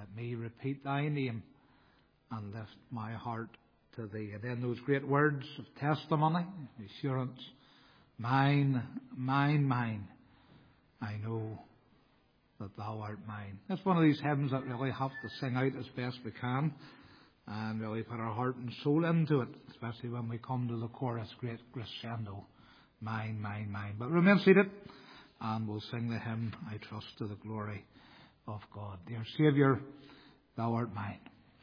Let me repeat thy name and lift my heart to thee. And then those great words of testimony, assurance, mine, mine, mine. I know that thou art mine. It's one of these hymns that really have to sing out as best we can and really put our heart and soul into it, especially when we come to the chorus, great crescendo, mine, mine, mine. But remain seated and we'll sing the hymn, I trust to the glory of God. Dear Saviour, thou art mine.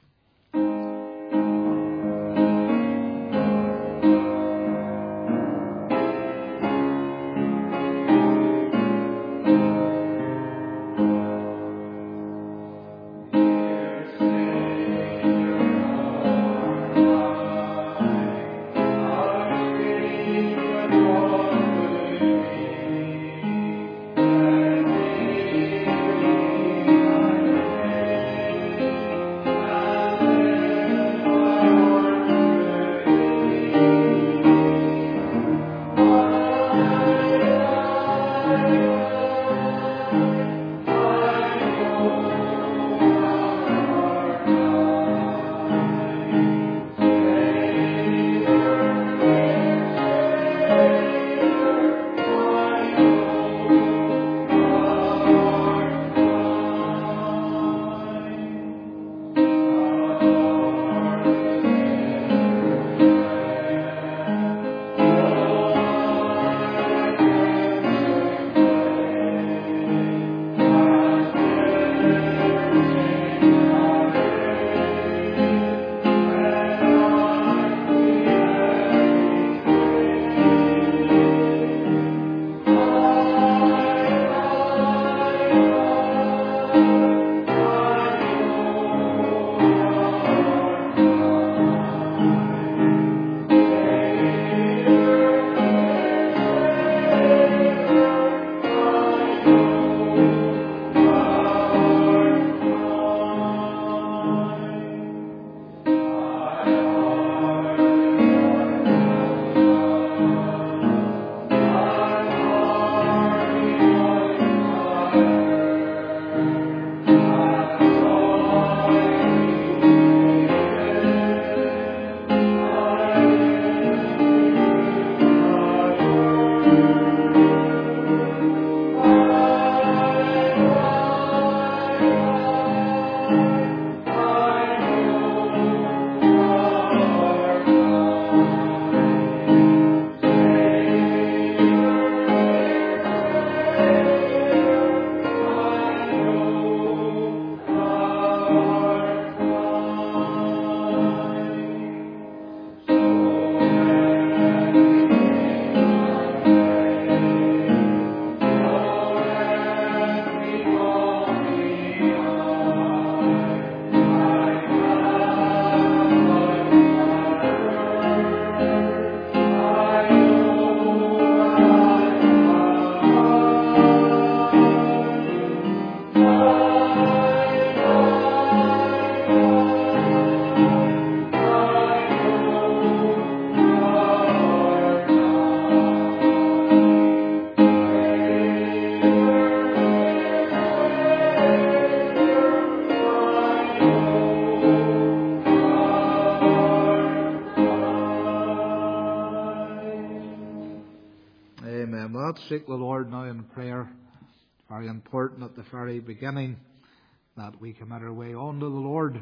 Let's seek the Lord now in prayer. Very important at the very beginning that we commit our way on to the Lord,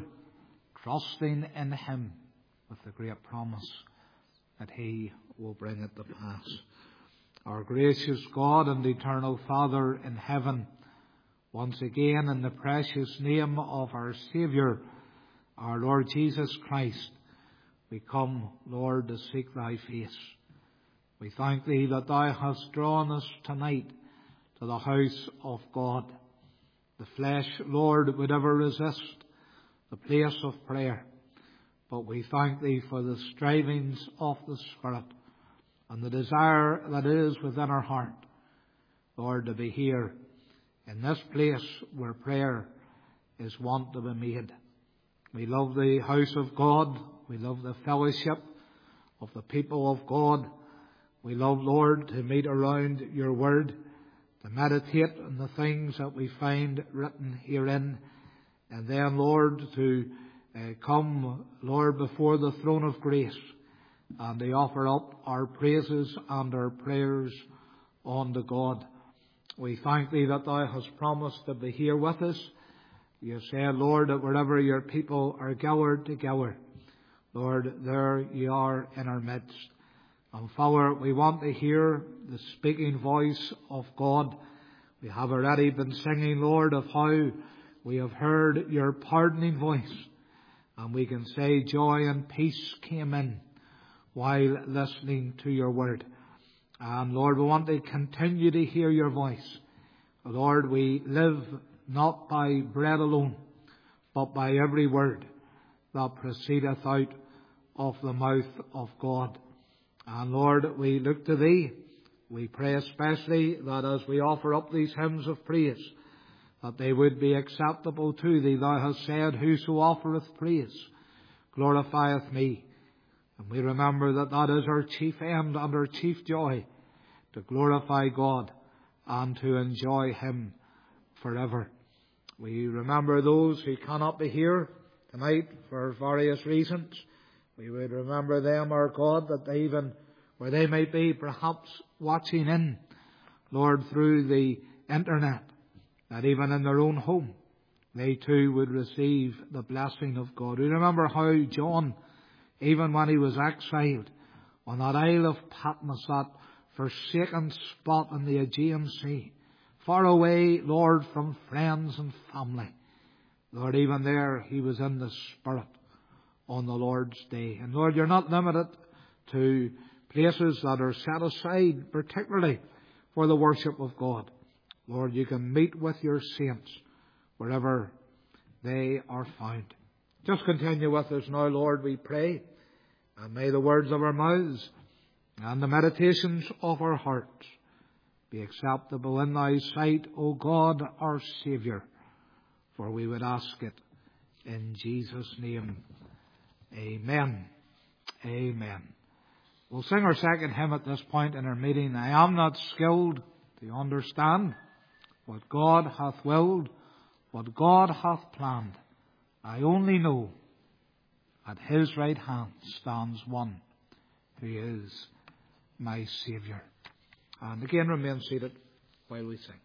trusting in Him with the great promise that He will bring it to pass. Our gracious God and eternal Father in heaven, once again in the precious name of our Saviour, our Lord Jesus Christ, we come, Lord, to seek Thy face. We thank Thee that Thou hast drawn us tonight to the house of God. The flesh, Lord, would ever resist the place of prayer. But we thank Thee for the strivings of the Spirit and the desire that is within our heart, Lord, to be here in this place where prayer is wont to be made. We love the house of God. We love the fellowship of the people of God. We love, Lord, to meet around Your Word, to meditate on the things that we find written herein And then, Lord, to come, Lord, before the throne of grace and to offer up our praises and our prayers unto God. We thank Thee that Thou hast promised to be here with us. You said, Lord, that wherever your people are gathered together, Lord, there you are in our midst. And Father, we want to hear the speaking voice of God. We have already been singing, Lord, of how we have heard your pardoning voice. And we can say joy and peace came in while listening to your word. And Lord, we want to continue to hear your voice. Lord, we live not by bread alone, but by every word that proceedeth out of the mouth of God. And Lord, we look to Thee. We pray especially that as we offer up these hymns of praise, that they would be acceptable to Thee. Thou hast said, whoso offereth praise glorifieth me. And we remember that that is our chief end and our chief joy, to glorify God and to enjoy Him forever. We remember those who cannot be here tonight for various reasons. We would remember them, our God, that they even where they may be perhaps watching in, Lord, through the internet, that even in their own home, they too would receive the blessing of God. We remember how John, even when he was exiled on that Isle of Patmos, that forsaken spot in the Aegean Sea, far away, Lord, from friends and family, Lord, even there he was in the Spirit on the Lord's day. And Lord, you're not limited to places that are set aside particularly for the worship of God. Lord, you can meet with your saints wherever they are found. Just continue with us now, Lord, we pray. And may the words of our mouths and the meditations of our hearts be acceptable in Thy sight, O God, our Saviour. For we would ask it in Jesus' name. Amen. Amen. We'll sing our second hymn at this point in our meeting. I am not skilled to understand what God hath willed, what God hath planned. I only know at His right hand stands one who is my Saviour. And again, remain seated while we sing.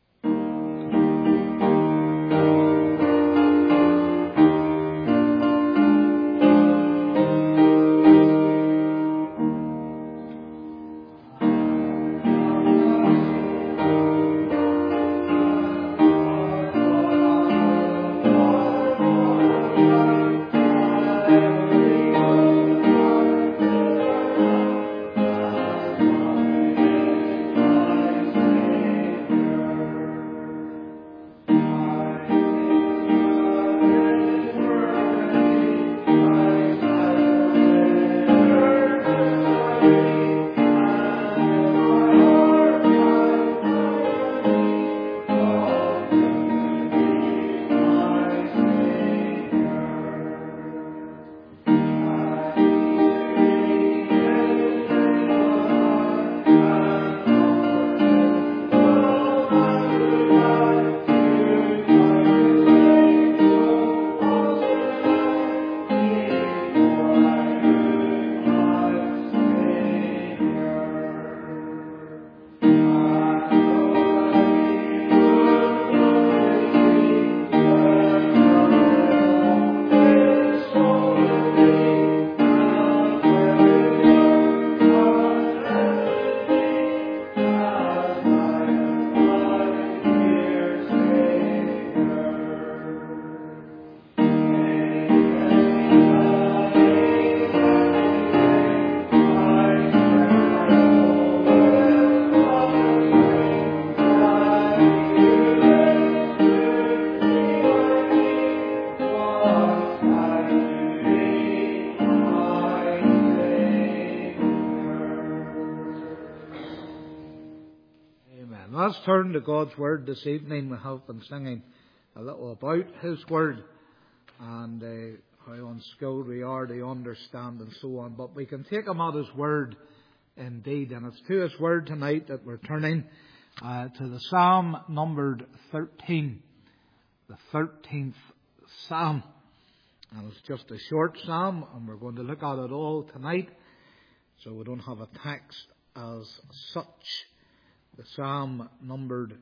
Let's turn to God's Word this evening. We have been singing a little about His Word and how unskilled we are to understand and so on. But we can take Him at His Word indeed. And it's to His Word tonight that we're turning to the Psalm numbered 13, the 13th psalm. And it's just a short psalm, and we're going to look at it all tonight. So we don't have a text as such. The psalm numbered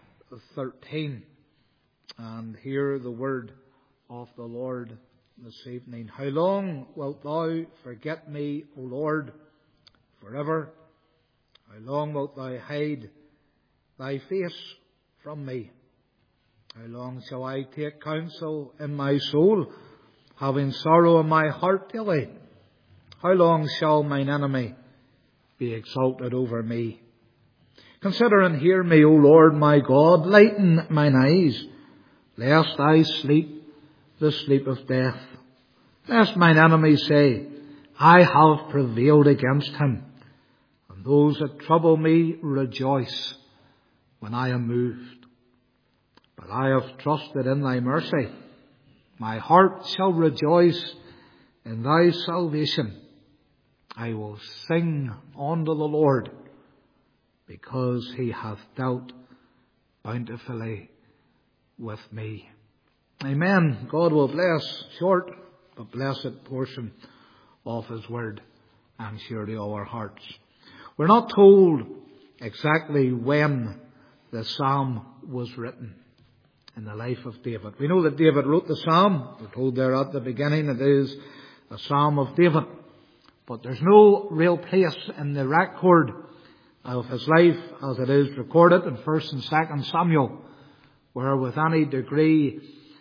13. And hear the word of the Lord this evening. How long wilt thou forget me, O Lord, forever? How long wilt thou hide thy face from me? How long shall I take counsel in my soul, having sorrow in my heart daily? How long shall mine enemy be exalted over me? Consider and hear me, O Lord my God. Lighten mine eyes, lest I sleep the sleep of death. Lest mine enemies say, I have prevailed against him. And those that trouble me rejoice when I am moved. But I have trusted in thy mercy. My heart shall rejoice in thy salvation. I will sing unto the Lord, because he hath dealt bountifully with me. Amen. God will bless short but blessed portion of his word, and surely all our hearts. We're not told exactly when the psalm was written in the life of David. We know that David wrote the psalm. We're told there at the beginning it is a psalm of David. But there's no real place in the record of his life as it is recorded in 1st and 2nd Samuel, where with any degree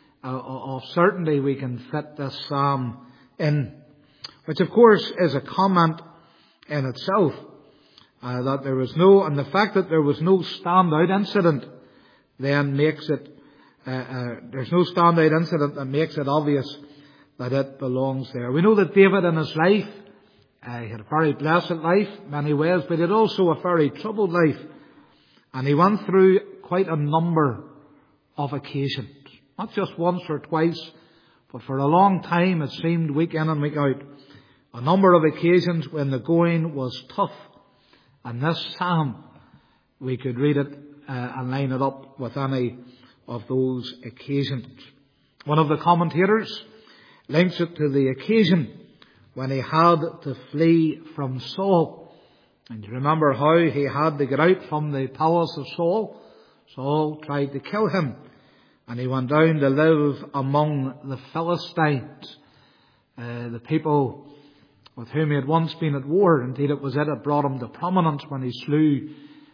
of certainty we can fit this psalm in, which of course is a comment in itself, that there was no, and the fact that there was no standout incident then makes it, there's no standout incident that makes it obvious that it belongs there. We know that David in his life, he had a very blessed life in many ways, but he had also a very troubled life. And he went through quite a number of occasions. Not just once or twice, but for a long time it seemed, week in and week out. A number of occasions when the going was tough. And this psalm, we could read it and line it up with any of those occasions. One of the commentators links it to the occasion when he had to flee from Saul. And you remember how he had to get out from the palace of Saul. Saul tried to kill him, and he went down to live among the Philistines, the people with whom he had once been at war. Indeed, it was it that brought him to prominence when he slew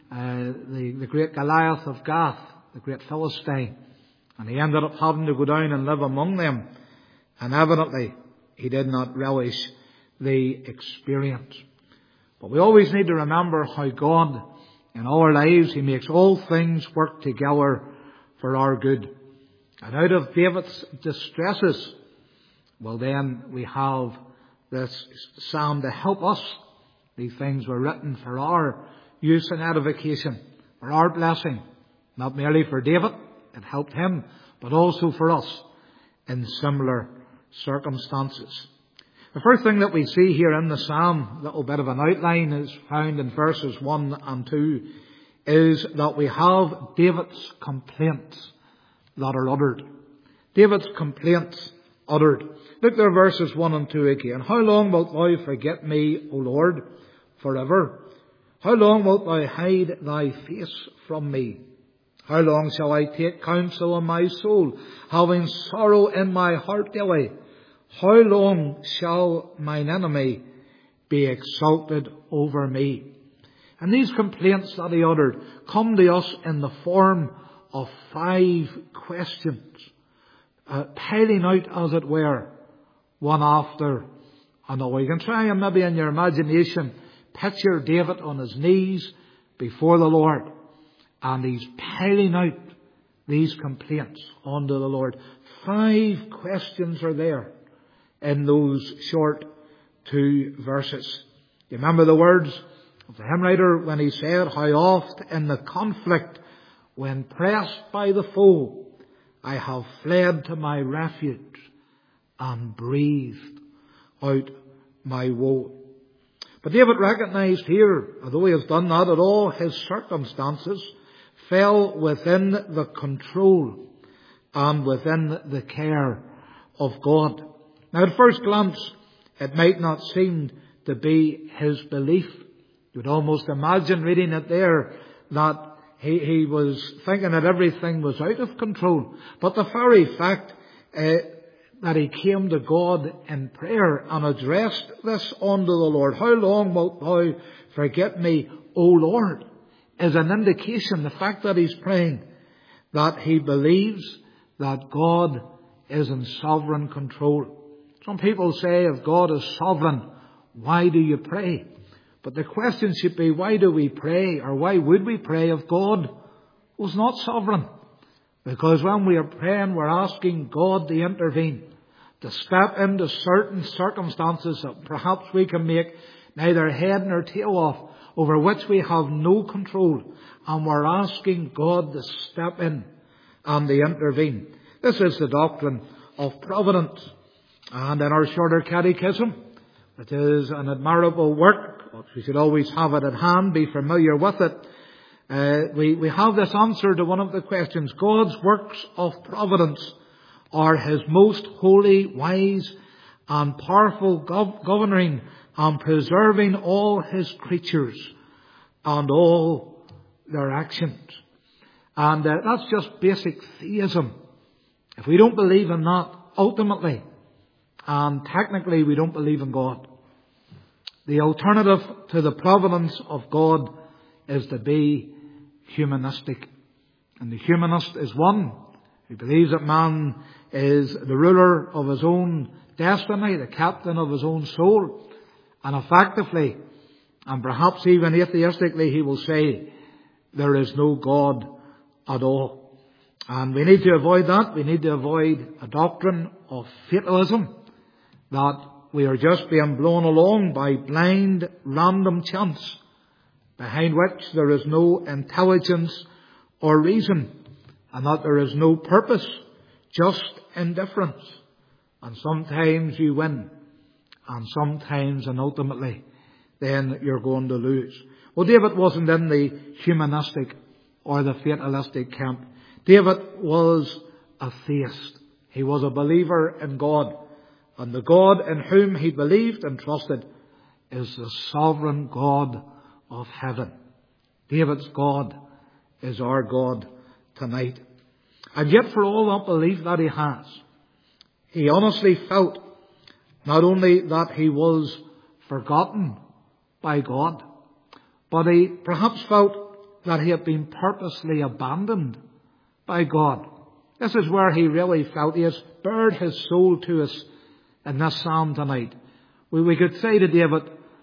the great Goliath of Gath, the great Philistine. And he ended up having to go down and live among them. And evidently, he did not relish the experience. But we always need to remember how God, in all our lives, he makes all things work together for our good. And out of David's distresses, well then we have this psalm to help us. These things were written for our use and edification, for our blessing. Not merely for David, it helped him, but also for us in similar circumstances. The first thing that we see here in the psalm, a little bit of an outline, is found in verses 1 and 2, is that we have David's complaints that are uttered. David's complaints uttered. Look there, verses 1 and 2 again. How long wilt thou forget me, O Lord, forever? How long wilt thou hide thy face from me? How long shall I take counsel in my soul, having sorrow in my heart daily? How long shall mine enemy be exalted over me? And these complaints that he uttered come to us in the form of 5 questions, piling out, as it were, one after another. You can try and maybe in your imagination picture David on his knees before the Lord, and he's piling out these complaints unto the Lord. 5 questions are there in those short 2 verses. You remember the words of the hymn writer when he said, how oft in the conflict, when pressed by the foe, I have fled to my refuge and breathed out my woe. But David recognized here, although he has done that, that all his circumstances fell within the control and within the care of God. Now, at first glance, it might not seem to be his belief. You would almost imagine reading it there that he was thinking that everything was out of control. But the very fact that he came to God in prayer and addressed this unto the Lord, "How long wilt thou forget me, O Lord?" is an indication, the fact that he's praying, that he believes that God is in sovereign control. Some people say, if God is sovereign, why do you pray? But the question should be, why do we pray, or why would we pray if God was not sovereign? Because when we are praying, we're asking God to intervene, to step into certain circumstances that perhaps we can make neither head nor tail of, over which we have no control. And we're asking God to step in and to intervene. This is the doctrine of providence. And in our shorter catechism, it is an admirable work. We should always have it at hand, be familiar with it. We have this answer to one of the questions. God's works of providence are his most holy, wise and powerful governing and preserving all his creatures and all their actions. And that's just basic theism. If we don't believe in that, ultimately and technically we don't believe in God. The alternative to the providence of God is to be humanistic. And the humanist is one who believes that man is the ruler of his own destiny, the captain of his own soul. And effectively, and perhaps even atheistically, he will say, there is no God at all. And we need to avoid that. We need to avoid a doctrine of fatalism, that we are just being blown along by blind, random chance, behind which there is no intelligence or reason, and that there is no purpose, just indifference. And sometimes you win, and sometimes and ultimately then you're going to lose. Well, David wasn't in the humanistic or the fatalistic camp. David was a theist. He was a believer in God. And the God in whom he believed and trusted is the sovereign God of heaven. David's God is our God tonight. And yet, for all that belief that he has, he honestly felt not only that he was forgotten by God, but he perhaps felt that he had been purposely abandoned by God. This is where he really felt. He has bared his soul to us in this psalm tonight. We could say to David,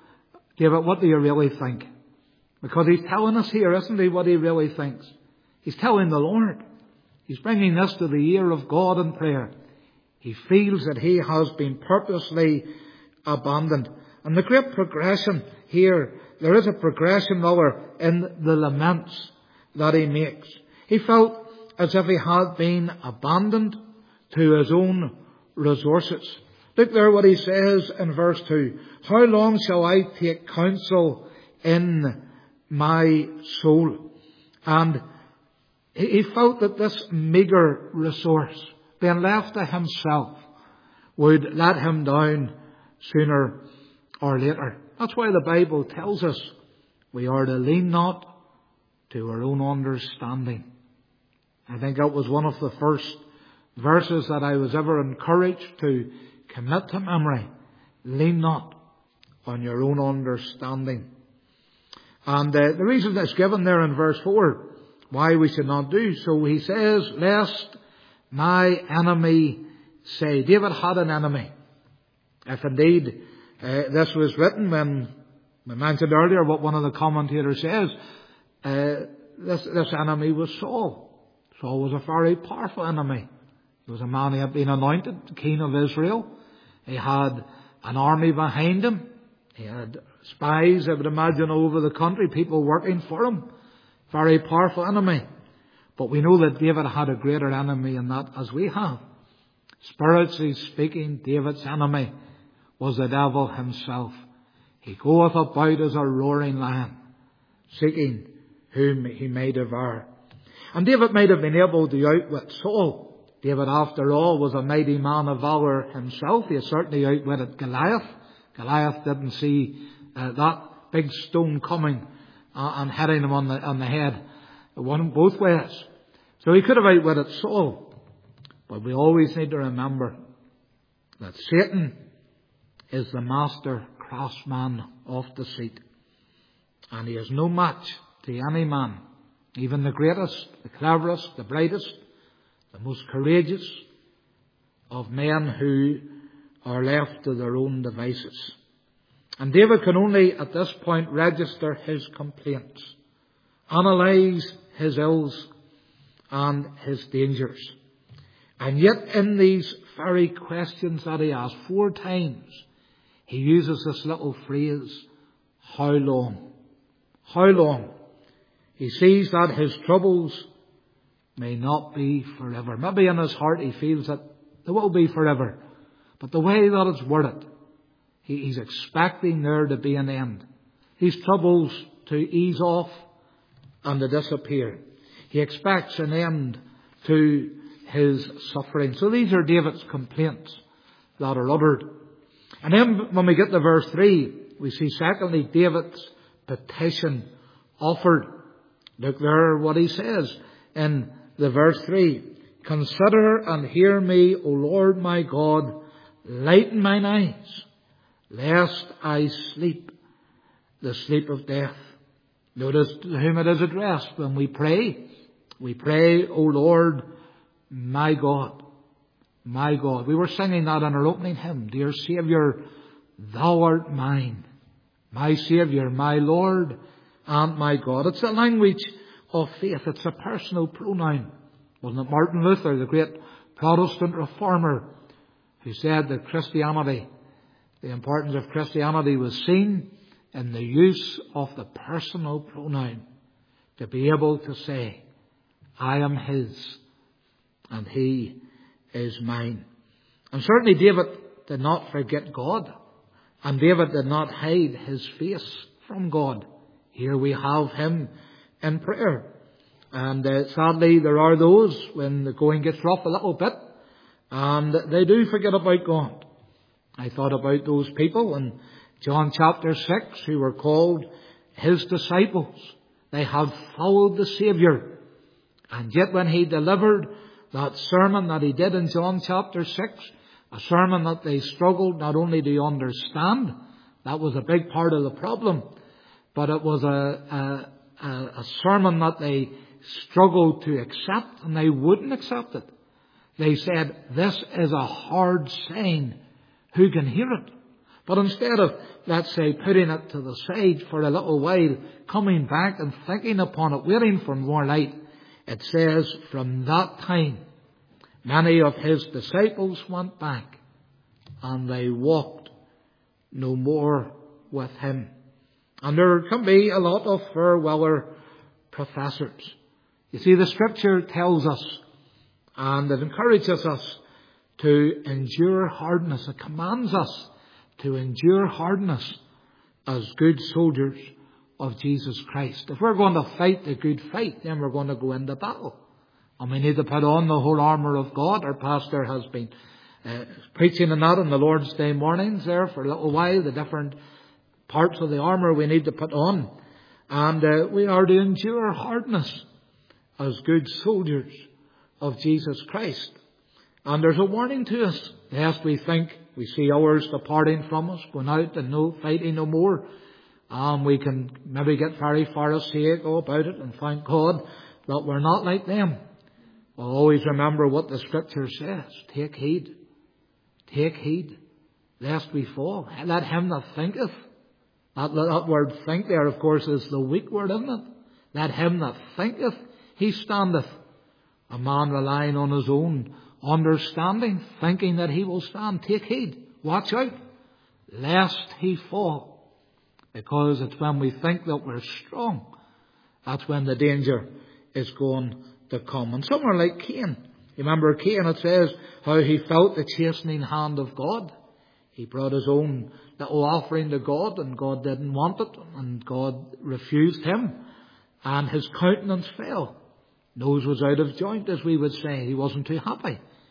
what do you really think? Because he's telling us here, isn't he, what he really thinks? He's telling the Lord. He's bringing this to the ear of God in prayer. He feels that he has been purposely abandoned. And the great progression here, there is a progression rather in the laments that he makes. He felt as if he had been abandoned to his own resources. Look there what he says in verse 2. How long shall I take counsel in my soul? And he felt that this meagre resource, being left to himself, would let him down sooner or later. That's why the Bible tells us we are to lean not to our own understanding. I think that was one of the first verses that I was ever encouraged to commit to memory. Lean not on your own understanding. And the reason that's given there in verse 4, why we should not do so, he says, lest my enemy say. David had an enemy. If indeed this was written, when we mentioned earlier what one of the commentators says, this enemy was Saul. Saul was a very powerful enemy. He was a man who had been anointed king of Israel. He had an army behind him. He had spies, I would imagine, all over the country, people working for him. Very powerful enemy. But we know that David had a greater enemy in that as we have. Spiritually speaking, David's enemy was the devil himself. He goeth about as a roaring lion, seeking whom he may devour. And David might have been able to outwit Saul David, after all, was a mighty man of valor himself. He certainly outwitted Goliath. Goliath didn't see that big stone coming and hitting him on the head. It went both ways. So he could have outwitted Saul. But we always need to remember that Satan is the master craftsman of deceit. And he is no match to any man, even the greatest, the cleverest, the brightest, the most courageous of men who are left to their own devices. And David can only at this point register his complaints, analyse his ills and his dangers. And yet in these very questions that he asks, 4 times, he uses this little phrase, how long? How long? He sees that his troubles may not be forever. Maybe in his heart he feels that they will be forever. But the way that it's worded, he's expecting there to be an end. His troubles to ease off and to disappear. He expects an end to his suffering. So these are David's complaints that are uttered. And then when we get to verse 3, we see secondly David's petition offered. Look there what he says in the verse 3. Consider and hear me, O Lord my God, lighten mine eyes, lest I sleep the sleep of death. Notice to whom it is addressed when we pray. We pray, O Lord my God. My God. We were singing that in our opening hymn. Dear Saviour, thou art mine. My Saviour, my Lord and my God. It's a language of faith. It's a personal pronoun. Wasn't it Martin Luther, the great Protestant reformer, who said that Christianity, the importance of Christianity was seen in the use of the personal pronoun. To be able to say, I am his and he is mine. And certainly David did not forget God. And David did not hide his face from God. Here we have him in prayer. And sadly there are those, when the going gets rough a little bit, and they do forget about God. I thought about those people in John chapter 6 who were called his disciples. They had followed the Saviour. And yet when he delivered that sermon that he did in John chapter 6, a sermon that they struggled not only to understand, that was a big part of the problem, but it was a sermon that they struggled to accept, and they wouldn't accept it. They said, this is a hard saying, who can hear it? But instead of, let's say, putting it to the side for a little while, coming back and thinking upon it, waiting for more light, it says, from that time, many of his disciples went back, and they walked no more with him. And there can be a lot of farewell professors. You see, the Scripture tells us, and it encourages us to endure hardness. It commands us to endure hardness as good soldiers of Jesus Christ. If we're going to fight the good fight, then we're going to go into battle. And we need to put on the whole armour of God. Our pastor has been preaching on that on the Lord's Day mornings there for a little while, the different parts of the armour we need to put on. And we are to endure hardness as good soldiers of Jesus Christ. And there's a warning to us, lest we think we see ours departing from us, going out and no fighting no more. We can maybe get very pharisaical about it and thank God that we're not like them. We'll always remember what the Scripture says. Take heed, lest we fall. Let him that thinketh. That word think there, of course, is the weak word, isn't it? Let him that thinketh, he standeth. A man relying on his own understanding, thinking that he will stand. Take heed, watch out, lest he fall. Because it's when we think that we're strong, that's when the danger is going to come. And some are like Cain. You remember Cain, it says how he felt the chastening hand of God. He brought his own little offering to God, and God didn't want it, and God refused him, and his countenance fell. Nose was out of joint, as we would say. He wasn't too happy.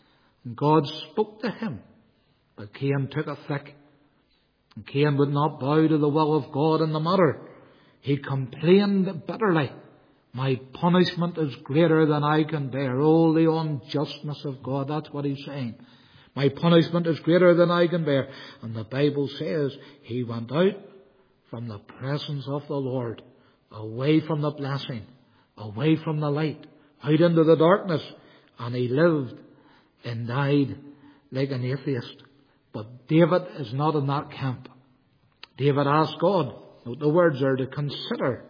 And God spoke to him, but Cain took it thick. And Cain would not bow to the will of God in the matter. He complained bitterly. My punishment is greater than I can bear. Oh, the unjustness of God. That's what he's saying. My punishment is greater than I can bear. And the Bible says he went out from the presence of the Lord, away from the blessing, away from the light, out into the darkness. And he lived and died like an atheist. But David is not in that camp. David asked God. Note the words are to consider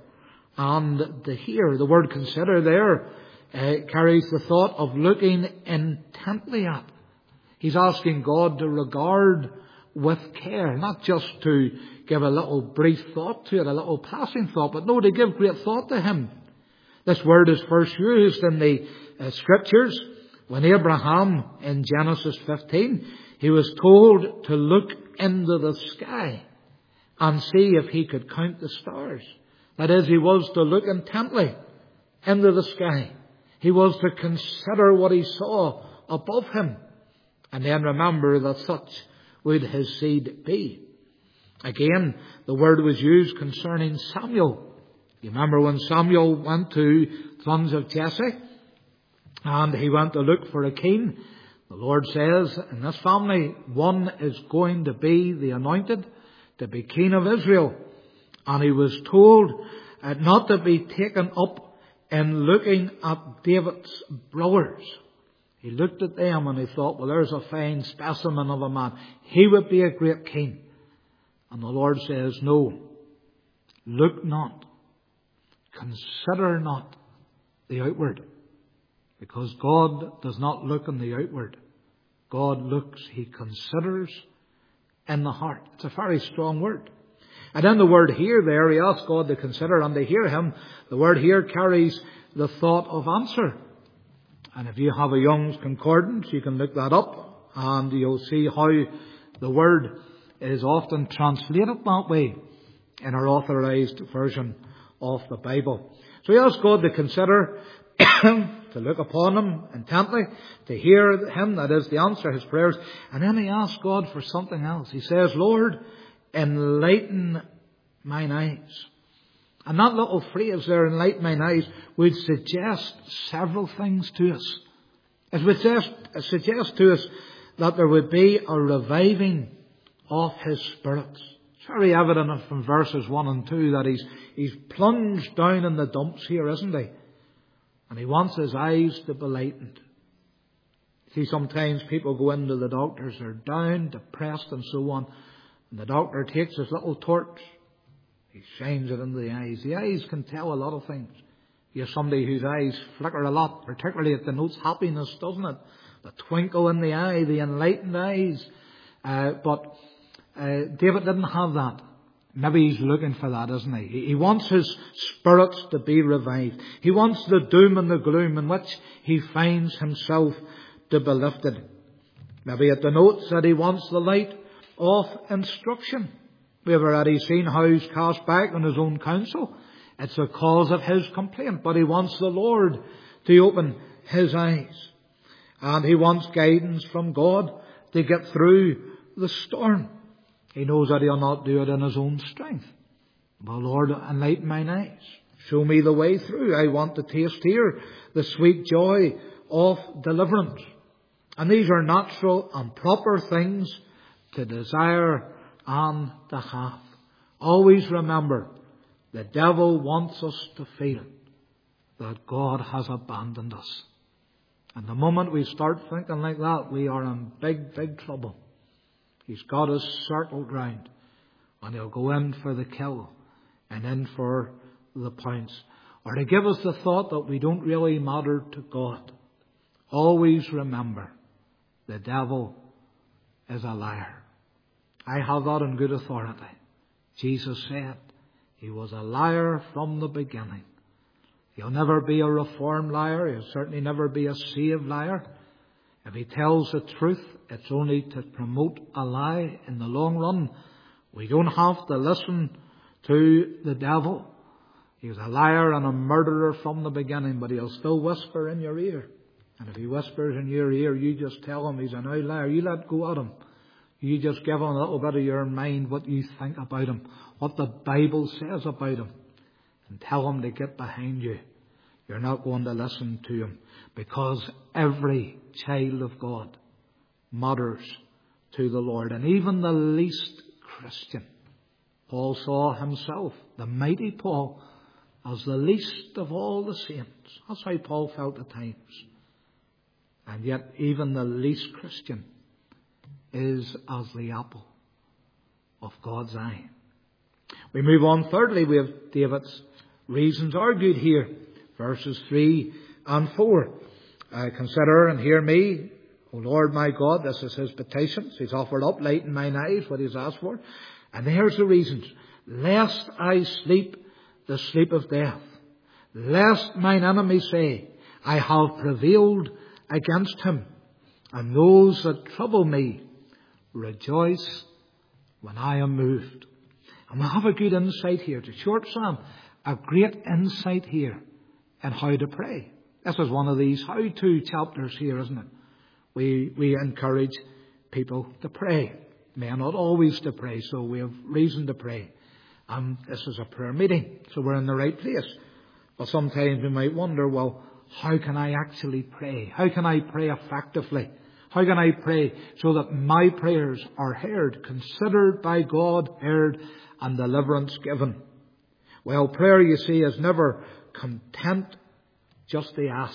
and to hear. The word consider there carries the thought of looking intently at. He's asking God to regard with care, not just to give a little brief thought to it, a little passing thought, but no, to give great thought to him. This word is first used in the Scriptures when Abraham, in Genesis 15, he was told to look into the sky and see if he could count the stars. That is, he was to look intently into the sky. He was to consider what he saw above him, and then remember that such would his seed be. Again, the word was used concerning Samuel. You remember when Samuel went to the sons of Jesse, and he went to look for a king. The Lord says, in this family, one is going to be the anointed, to be king of Israel. And he was told not to be taken up in looking at David's brothers. He looked at them and he thought, well, there's a fine specimen of a man. He would be a great king. And the Lord says, no, look not, consider not the outward. Because God does not look on the outward. God looks, he considers in the heart. It's a very strong word. And in the word hear there, he asks God to consider and to hear him. The word here carries the thought of answer. And if you have a Young's Concordance, you can look that up and you'll see how the word is often translated that way in our authorized version of the Bible. So he asks God to consider to look upon him intently, to hear him, that is, to answer his prayers. And then he asks God for something else. He says, Lord, enlighten mine eyes. And that little phrase there, enlighten mine eyes, would suggest several things to us. It would suggest to us that there would be a reviving of his spirits. It's very evident from verses 1 and 2 that he's plunged down in the dumps here, isn't he? And he wants his eyes to be lightened. See, sometimes people go into the doctors, they're down, depressed and so on. And the doctor takes his little torch. He shines it into the eyes. The eyes can tell a lot of things. You have somebody whose eyes flicker a lot, particularly it denotes happiness, doesn't it? The twinkle in the eye, the enlightened eyes. But David didn't have that. Maybe he's looking for that, isn't he? He wants his spirits to be revived. He wants the doom and the gloom in which he finds himself to be lifted. Maybe it denotes that he wants the light of instruction. We have already seen how he's cast back on his own counsel. It's the cause of his complaint. But he wants the Lord to open his eyes. And he wants guidance from God to get through the storm. He knows that he'll not do it in his own strength. But Lord, enlighten mine eyes. Show me the way through. I want to taste here the sweet joy of deliverance. And these are natural and proper things to desire and to have. Always remember, the devil wants us to feel that God has abandoned us. And the moment we start thinking like that, we are in big, big trouble. He's got us circled round, and he'll go in for the kill and in for the pounce. Or to give us the thought that we don't really matter to God. Always remember, the devil is a liar. I have that on good authority. Jesus said he was a liar from the beginning. He'll never be a reformed liar. He'll certainly never be a saved liar. If he tells the truth, it's only to promote a lie in the long run. We don't have to listen to the devil. He was a liar and a murderer from the beginning, but he'll still whisper in your ear. And if he whispers in your ear, you just tell him he's an outlier. You let go at him. You just give him a little bit of your mind, what you think about him, what the Bible says about him, and tell him to get behind you. You're not going to listen to him, because every child of God matters to the Lord. And even the least Christian, Paul saw himself, the mighty Paul, as the least of all the saints. That's how Paul felt at times. And yet even the least Christian is as the apple of God's eye. We move on. Thirdly, we have David's reasons argued here. Verses 3 and 4. Consider and hear me, O Lord my God. This is his petitions. He's offered up light in mine eyes, what he's asked for. And here's the reasons. Lest I sleep the sleep of death. Lest mine enemies say, I have prevailed against him. And those that trouble me rejoice when I am moved. And we have a good insight here. It's a short psalm. A great insight here in how to pray. This is one of these how-to chapters here, isn't it? We encourage people to pray. May not always to pray, so we have reason to pray. And this is a prayer meeting, so we're in the right place. But sometimes we might wonder, well, how can I actually pray? How can I pray effectively? How can I pray so that my prayers are heard, considered by God, heard, and deliverance given? Well, prayer, you see, is never content just to ask.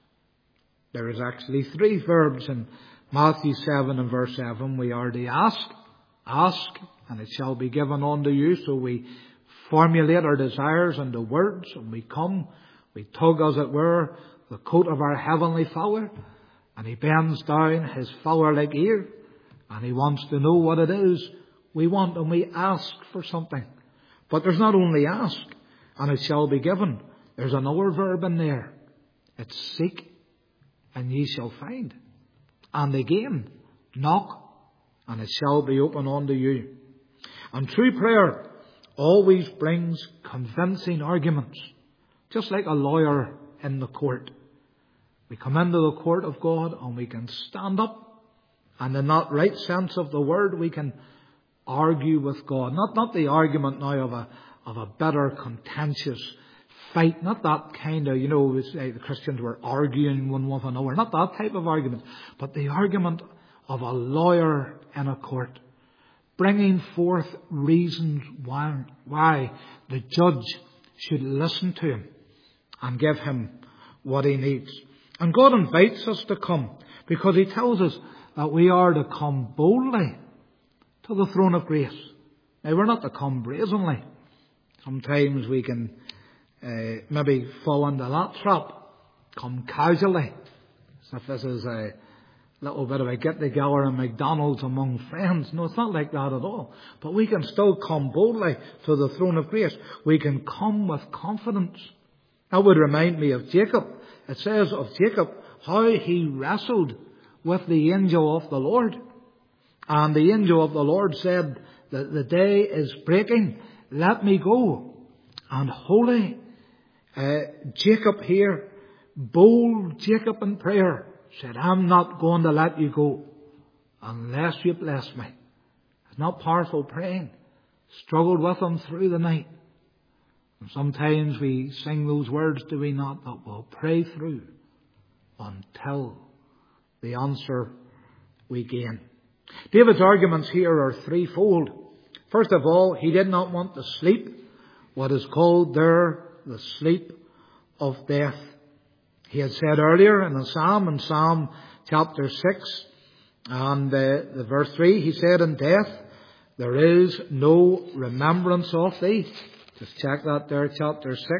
There is actually 3 verbs in Matthew 7 and verse 7. We are to ask, and it shall be given unto you. So we formulate our desires into words, and we come, we tug, as it were, the coat of our Heavenly Father, and he bends down his flower-like ear, and he wants to know what it is we want, and we ask for something. But there's not only ask, and it shall be given. There's another verb in there. It's seek, and ye shall find. And again, knock, and it shall be opened unto you. And true prayer always brings convincing arguments, just like a lawyer in the court. We come into the court of God and we can stand up, and in that right sense of the word, we can argue with God. Not the argument now of a bitter, contentious fight. Not that kind of, we say the Christians were arguing one with another. Not that type of argument. But the argument of a lawyer in a court, bringing forth reasons why the judge should listen to him and give him what he needs. And God invites us to come, because he tells us that we are to come boldly to the throne of grace. Now, we're not to come brazenly. Sometimes we can maybe fall into that trap. Come casually. So if this is a little bit of a get-together in McDonald's among friends. No, it's not like that at all. But we can still come boldly to the throne of grace. We can come with confidence. That would remind me of Jacob. It says of Jacob how he wrestled with the angel of the Lord. And the angel of the Lord said that the day is breaking. Let me go. And holy Jacob here, bold Jacob in prayer, said, I'm not going to let you go unless you bless me. It's not powerful praying. Struggled with him through the night. And sometimes we sing those words, do we not? That we'll pray through until the answer we gain. David's arguments here are threefold. First of all, he did not want to sleep, what is called there the sleep of death. He had said earlier in Psalm chapter 6 and the verse 3, he said, in death there is no remembrance of thee. Just check that there, chapter 6.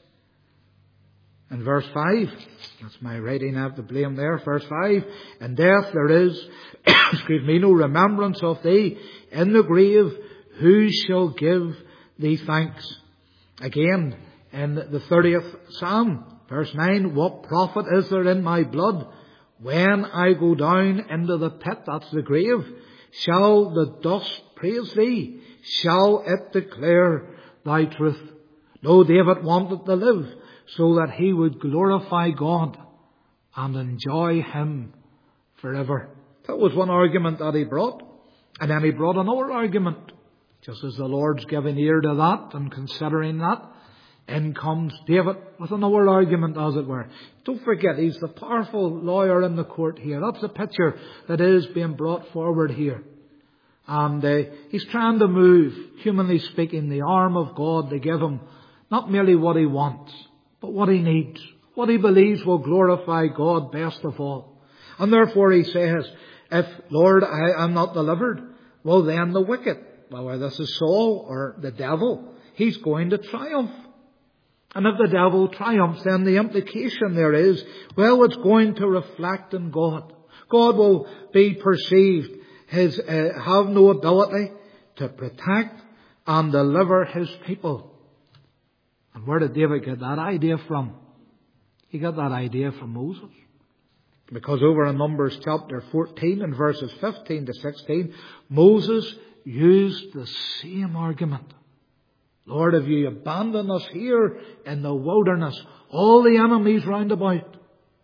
And verse 5, that's my writing, I have to blame there. Verse 5, in death there is, no remembrance of thee. In the grave, who shall give thee thanks? Again, in the 30th Psalm, verse 9, what profit is there in my blood? When I go down into the pit, that's the grave, shall the dust praise thee? Shall it declare thy truth? No, David wanted to live so that he would glorify God and enjoy him forever. That was one argument that he brought. And then he brought another argument. Just as the Lord's giving ear to that and considering that, in comes David with another argument, as it were. Don't forget, he's the powerful lawyer in the court here. That's the picture that is being brought forward here. And he's trying to move, humanly speaking, the arm of God to give him not merely what he wants, but what he needs, what he believes will glorify God best of all. And therefore he says, if, Lord, I am not delivered, well then the wicked, whether this is Saul or the devil, he's going to triumph. And if the devil triumphs, then the implication there is, well, it's going to reflect in God. God will be perceived have no ability to protect and deliver his people. And where did David get that idea from? He got that idea from Moses. Because over in Numbers chapter 14 and verses 15 to 16, Moses used the same argument. Lord, have you abandoned us here in the wilderness, all the enemies round about?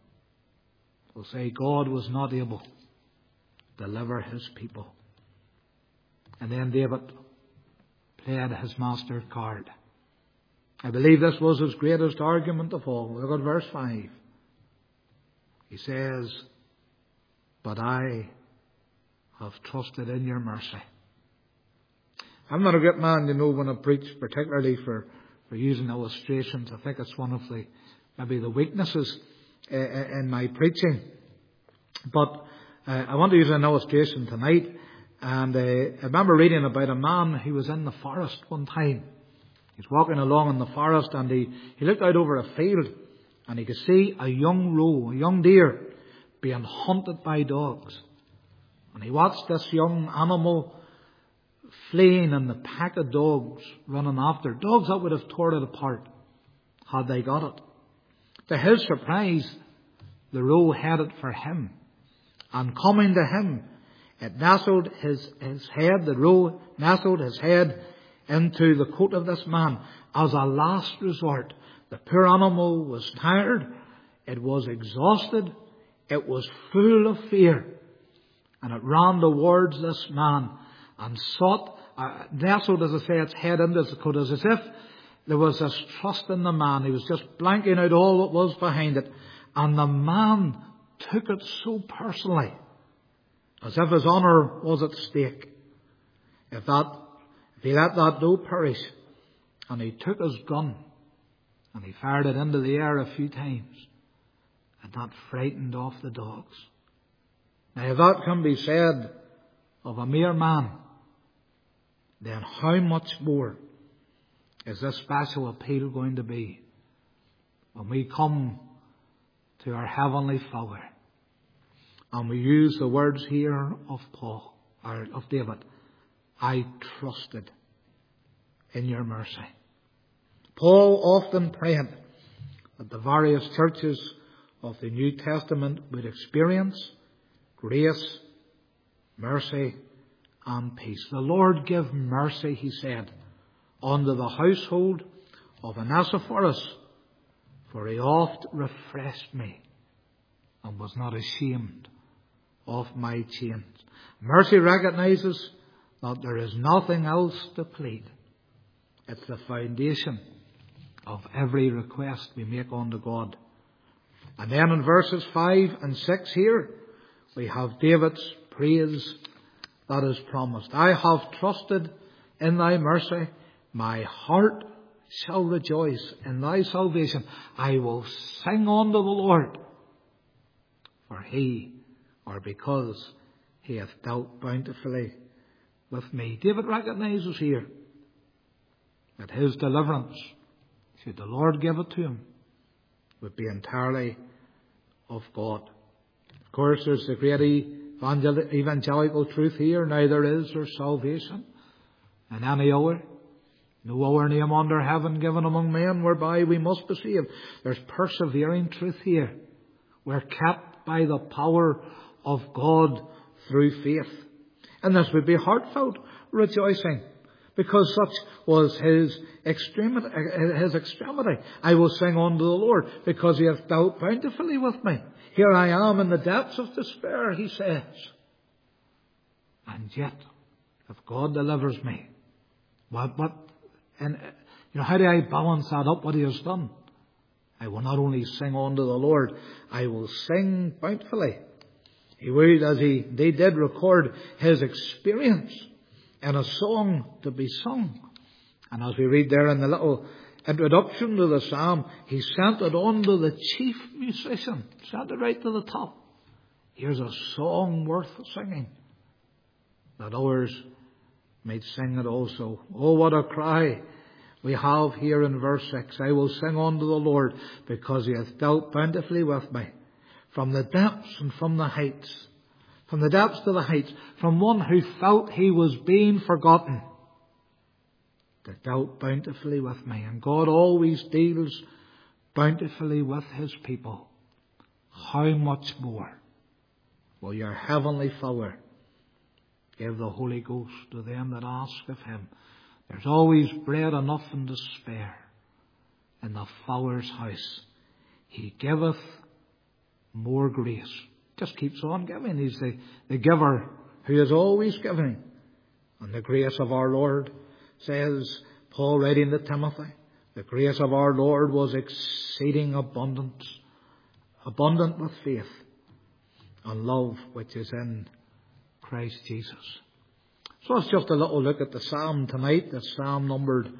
We'll say God was not able to deliver his people. And then David played his master card. I believe this was his greatest argument of all. Look at verse 5. He says, but I have trusted in your mercy. I'm not a great man, when I preach, particularly for using illustrations. I think it's one of maybe the weaknesses in my preaching. But I want to use an illustration tonight. And I remember reading about a man who was in the forest one time. He's walking along in the forest and he looked out over a field and he could see a young roe, a young deer, being hunted by dogs. And he watched this young animal fleeing and the pack of dogs running after. Dogs that would have torn it apart had they got it. To his surprise, the roe headed for him. And coming to him, it nestled his head, the roe nestled his head into the coat of this man as a last resort. The poor animal was tired, it was exhausted, it was full of fear. And it ran towards this man and nestled, as I say, its head into his coat, as if there was this trust in the man. He was just blanking out all that was behind it. And the man took it so personally, as if his honour was at stake. If he let that doe perish, and he took his gun, and he fired it into the air a few times, and that frightened off the dogs. Now, if that can be said of a mere man, then how much more is this special appeal going to be when we come to our Heavenly Father and we use the words here of Paul, or of David, I trusted in your mercy. Paul often prayed that the various churches of the New Testament would experience grace, mercy, and peace. The Lord give mercy, he said, unto the household of Onesiphorus, for he oft refreshed me and was not ashamed of my chains. Mercy recognizes that there is nothing else to plead. It's the foundation of every request we make unto God. And then in verses 5 and 6 here, we have David's praise that is promised. I have trusted in thy mercy. My heart shall rejoice in thy salvation. I will sing unto the Lord, for he, or because he hath dealt bountifully with me. David recognizes here that his deliverance, should the Lord give it to him, would be entirely of God. Of course, there's the great evangelical truth here. Neither is there salvation in any other. No other name under heaven given among men whereby we must be saved. There's persevering truth here. We're kept by the power of God through faith. And this would be heartfelt rejoicing, because such was his extremity. I will sing unto the Lord, because he hath dealt bountifully with me. Here I am in the depths of despair, he says. And yet, if God delivers me, how do I balance that up, what he has done? I will not only sing unto the Lord, I will sing bountifully. He would, as they did, record his experience in a song to be sung. And as we read there in the little introduction to the psalm, he sent it on to the chief musician, sent it right to the top. Here's a song worth singing, that others might sing it also. Oh, what a cry we have here in verse 6. I will sing unto the Lord, because he hath dealt bountifully with me. From the depths and from the heights. From the depths to the heights. From one who felt he was being forgotten. He dealt bountifully with me. And God always deals bountifully with his people. How much more will your heavenly Father give the Holy Ghost to them that ask of him? There's always bread enough and to spare in the Father's house. He giveth more grace. Just keeps on giving. He's the giver who is always giving. And the grace of our Lord, says Paul writing to Timothy, the grace of our Lord was exceeding abundant with faith and love which is in Christ Jesus. So it's just a little look at the psalm tonight. The psalm numbered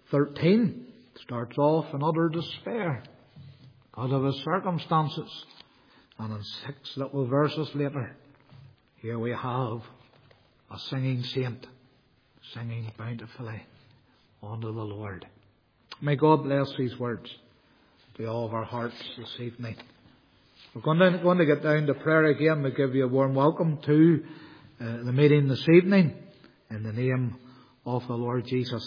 13 starts off in utter despair because of his circumstances. And in 6 little verses later, here we have a singing saint, singing bountifully unto the Lord. May God bless these words to all of our hearts this evening. We're going to get down to prayer again. We give you a warm welcome to the meeting this evening in the name of the Lord Jesus.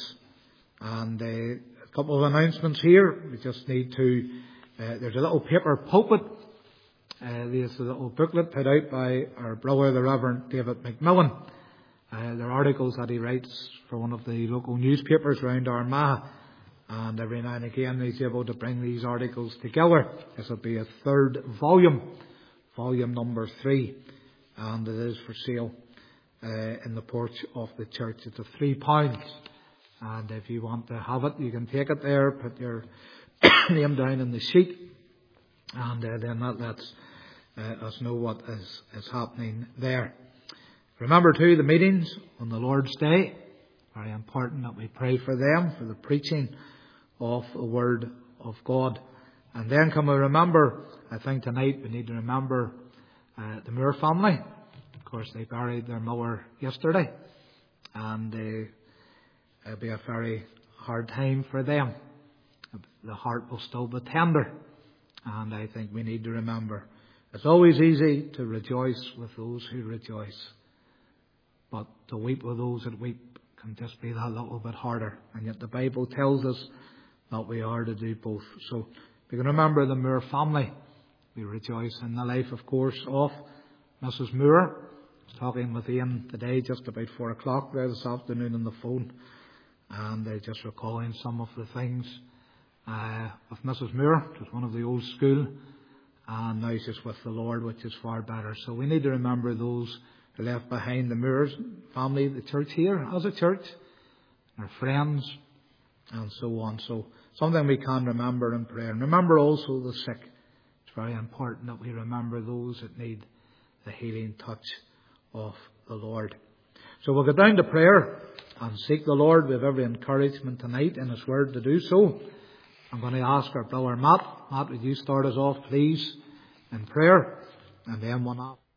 And a couple of announcements here. We just need to, there's a little paper pulpit. There's a little booklet put out by our brother, the Reverend David McMillan. They're articles that he writes for one of the local newspapers around Armagh. And every now and again he's able to bring these articles together. This will be a 3rd volume, volume number 3. And it is for sale in the porch of the church. It's £3. And if you want to have it, you can take it there, put your name down in the sheet. And then that lets us know what is happening there. Remember too, the meetings on the Lord's Day. Very important that we pray for them, for the preaching of the Word of God. And then can we remember, I think tonight we need to remember the Moore family. Of course, they buried their mother yesterday. And it'll be a very hard time for them. The heart will still be tender. And I think we need to remember, it's always easy to rejoice with those who rejoice. But to weep with those that weep can just be that little bit harder. And yet the Bible tells us that we are to do both. So we can remember the Moore family. We rejoice in the life, of course, of Mrs. Moore. I was talking with Ian today just about 4 o'clock there this afternoon on the phone. And just recalling some of the things of Mrs. Moore, which was one of the old school, and now she's with the Lord, which is far better. So we need to remember those who left behind, the Moores family, the church here as a church, our friends, and so on. So something we can remember in prayer. And remember also the sick. It's very important that we remember those that need the healing touch of the Lord. So we'll get down to prayer and seek the Lord with every encouragement tonight in His Word to do so. I'm going to ask our brother Matt. Matt, would you start us off, please, in prayer? And then one after.